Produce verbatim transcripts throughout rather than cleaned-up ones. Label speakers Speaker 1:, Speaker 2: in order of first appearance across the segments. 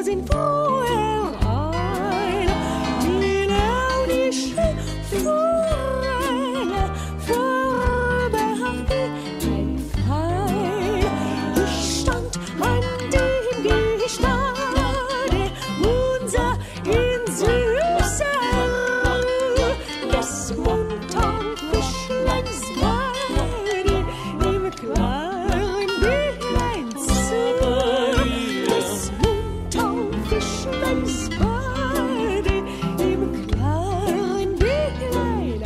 Speaker 1: sind vorher ein, die launische Forelle, vorbehalten ein Pfeil. Ich stand an dem Gestade, unser in süßer des muntern Fischleins Bade, im kleinen Bächlein des muntern Fischleins Bade, im kleinen Bächlein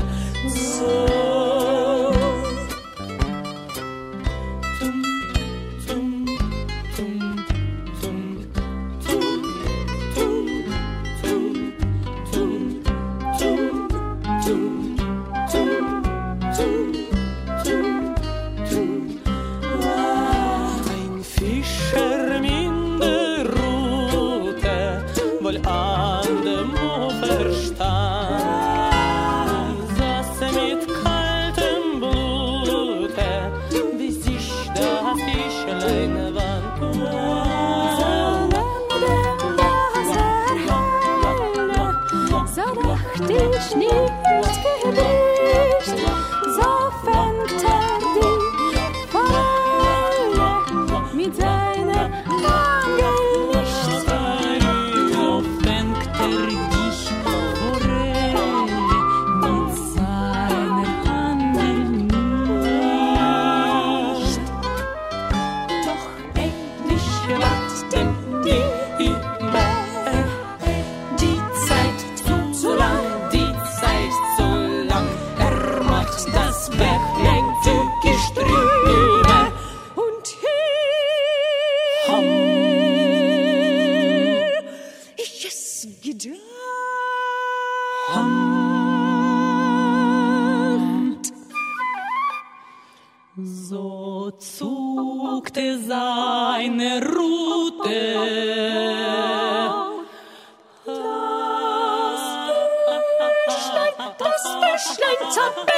Speaker 2: Ein Fischer in der Rute, wohl an dem Ufer stand, saß mit kaltem Blute, wie sich das Fischlein wand.
Speaker 1: So dacht ich nicht gebricht, so fängt er die Falle mit seiner Angel nicht.
Speaker 2: So fängt er dich, Forelle, mit seiner Angel nicht.
Speaker 1: Doch endlich wartet
Speaker 2: Die
Speaker 1: immer
Speaker 2: Die Zeit zu, zu lang, die Zeit zu lang. Er macht das Bächlein tückisch drüber.
Speaker 1: und hier
Speaker 2: Ham.
Speaker 1: ich es gedacht.
Speaker 2: So zuckte seine Rute.
Speaker 1: Das Fischlein, das Fischlein zerbrach.